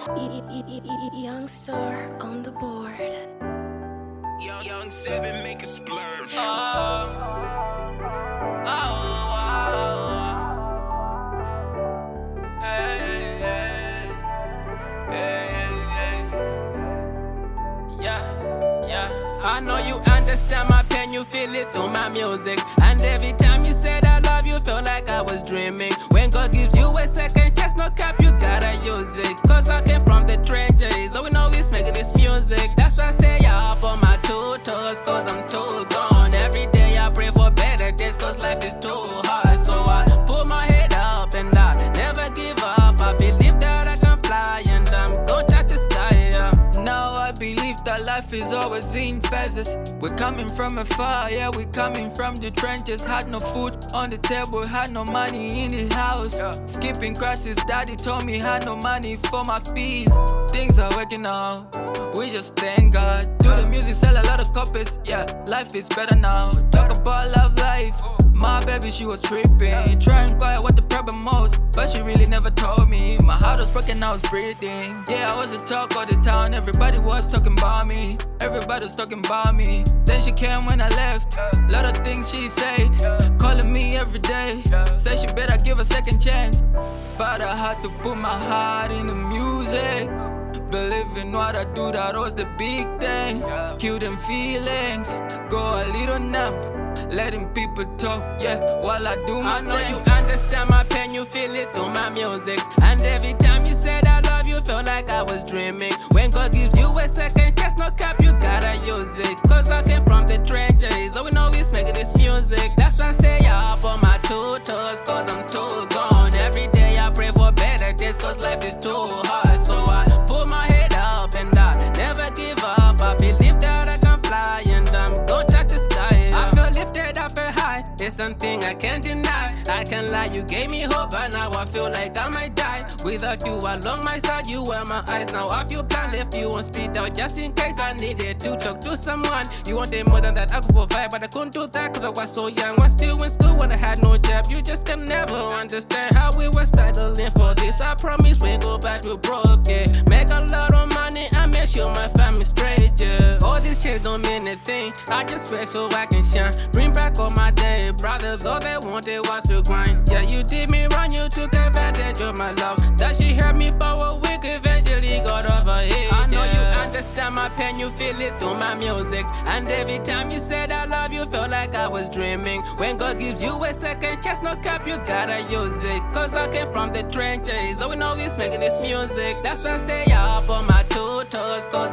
Young star on the board. Young Seven make a splurge. I know you understand my pain, you feel it through my music. And every time you said I love you, felt like I was dreaming. When God gives you a second chance, no cap, you gotta use it. Cause I came from the trenches, all we know is making this music. That's why I stay up on my 2 toes, cause I'm too gone. Every day I pray for better days, cause life is too hard. So I put my head up and I never give up. I believe that I can fly and I'm gonna touch the sky, yeah. Now I believe that life is always in phases. We're coming from afar, yeah, we're coming from the trenches. Had no food on the table, had no money in the house. Skipping classes, daddy told me had no money for my fees. Things are working out, we just thank God. Do the music, sell a lot of copies, yeah, life is better now. Talk about love life, my baby, she was tripping. Trying to inquire what the problem was, but she really never told me. My heart was broken, I was breathing. Yeah, I was the talk of the town, everybody was talking about me. Everybody was talking about me. Then she came when I left, lot of things she said, calling me every day. Say she better give a second chance, but I had to put my heart in the music. Believe in what I do, that was the big thing. Kill them feelings, go a little numb, letting people talk, yeah, while I do my thing. I know you understand my pain, you feel it through my music. And every time you said I love you, felt like I was dreaming. When God gives you a second chance, no cap, you gotta use it. Cause I came from the trenches, all we know is making this music. That's why I stay up on my 2 toes, cause I'm too gone. Every day I pray for better days, cause life is too hard. So I put my head up and I never give up. I believe that I can fly and I'm gonna touch the sky, yeah. I feel lifted up and high, it's something I can't deny. I can't lie, you gave me hope, but now I feel like I might die. Without you along my side, you were my eyes. Now I feel blind, left you on speed out just in case I needed to talk to someone. You wanted more than that, I could provide, but I couldn't do that cause I was so young. Was still in school when I had no job. You just can never understand how we were struggling for this. I promise we go back to broke, yeah. Make a lot of money and make sure my family's straight, yeah. All these chains don't mean a thing, I just swear so I can shine. Bring back all my dead brothers, all they wanted was to grind. Yeah, you did me wrong, you took advantage of my love. That she hurt me for a week, eventually got over it. I know you understand my pain, you feel it through my music. And every time you said I love you, felt like I was dreaming. When God gives you a second chance, no cap, you gotta use it. Cause I came from the trenches, all we know is making this music. That's why I stay up on my 2 toes, cause